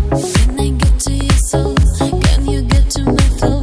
Can I get to your soul? Can you get to my flow?